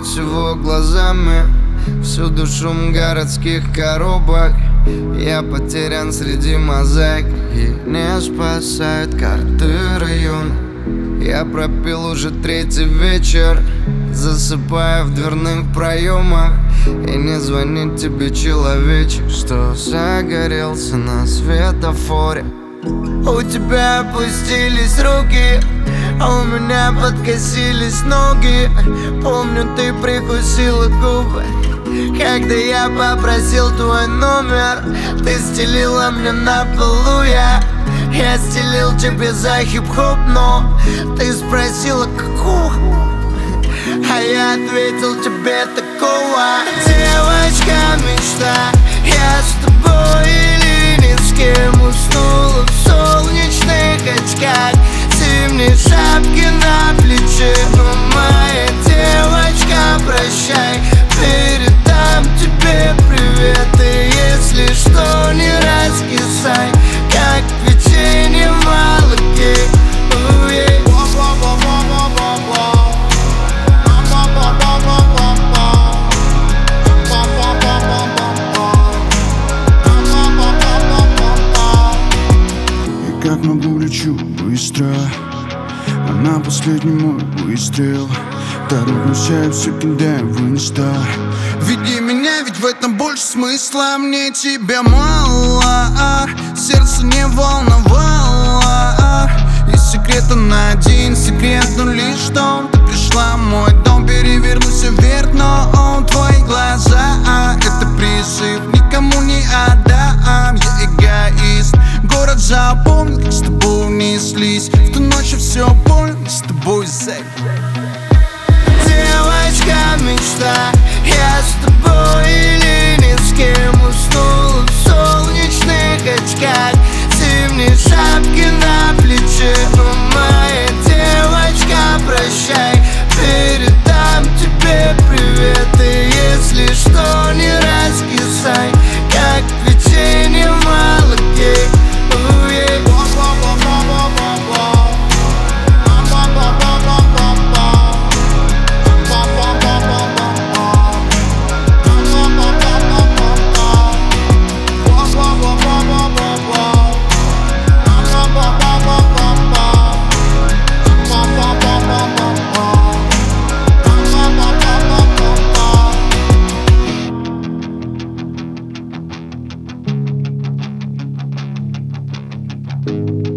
всего глазами. Всюду шум городских коробок. Я потерян среди мозаик, и не спасают карты района. Я пропил уже третий вечер, засыпая в дверных проемах. И не звонит тебе человечек, что загорелся на светофоре. У тебя опустились руки, а у меня подкосились ноги. Помню, ты прикусила губы, когда я попросил твой номер. Ты стелила мне на полу, я стелил тебе за хип-хоп, но ты спросила, какого, а я ответил тебе такого. Девочка мечта, я с тобой или ни с кем. Уснула в солнечных очках, зимней шапки на плече. Но моя девочка, прощай, передам тебе привет. И если что, не раскисай, как печенье в молоке. Как могу, лечу быстро, а на последний мой выстрел торопимся, я все кидаю в инста. Веди меня, ведь в этом больше смысла. Мне тебя мало, сердце не волновало. И секрета на один секрет, но лишь что ты пришла в мой дом. Переверну все вверх, но твои глаза — это призыв, никому не отдам. Я эгоист, город запомнил, как с тобой унеслись. В ту ночь я все понял, мы с тобой зэк. Девочка мечта, я с тобой или ни с кем. Уснула в солнечных очках, зимней шапки на плече. Но моя девочка, прощай, передам тебе привет. И если что, не раскисай, как печенье в молоке. Thank you.